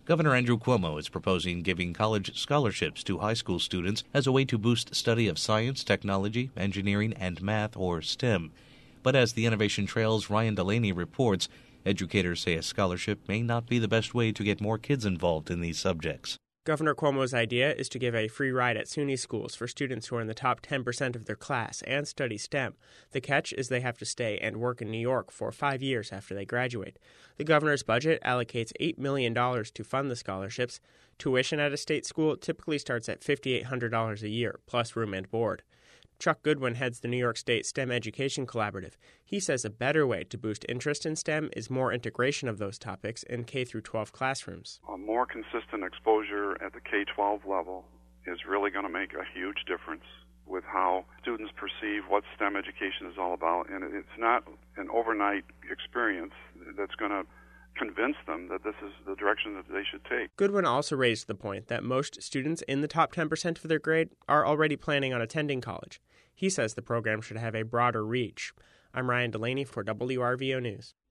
Governor Andrew Cuomo is proposing giving college scholarships to high school students as a way to boost study of science, technology, engineering, and math, or STEM. But as the Innovation Trail's Ryan Delaney reports, educators say a scholarship may not be the best way to get more kids involved in these subjects. Governor Cuomo's idea is to give a free ride at SUNY schools for students who are in the top 10% of their class and study STEM. The catch is they have to stay and work in New York for 5 years after they graduate. The governor's budget allocates $8 million to fund the scholarships. Tuition at a state school typically starts at $5,800 a year, plus room and board. Chuck Goodwin heads the New York State STEM Education Collaborative. He says a better way to boost interest in STEM is more integration of those topics in K-12 classrooms. A more consistent exposure at the K-12 level is really going to make a huge difference with how students perceive what STEM education is all about. And it's not an overnight experience that's going to convince them that this is the direction that they should take. Goodwin also raised the point that most students in the top 10% of their grade are already planning on attending college. He says the program should have a broader reach. I'm Ryan Delaney for WRVO News.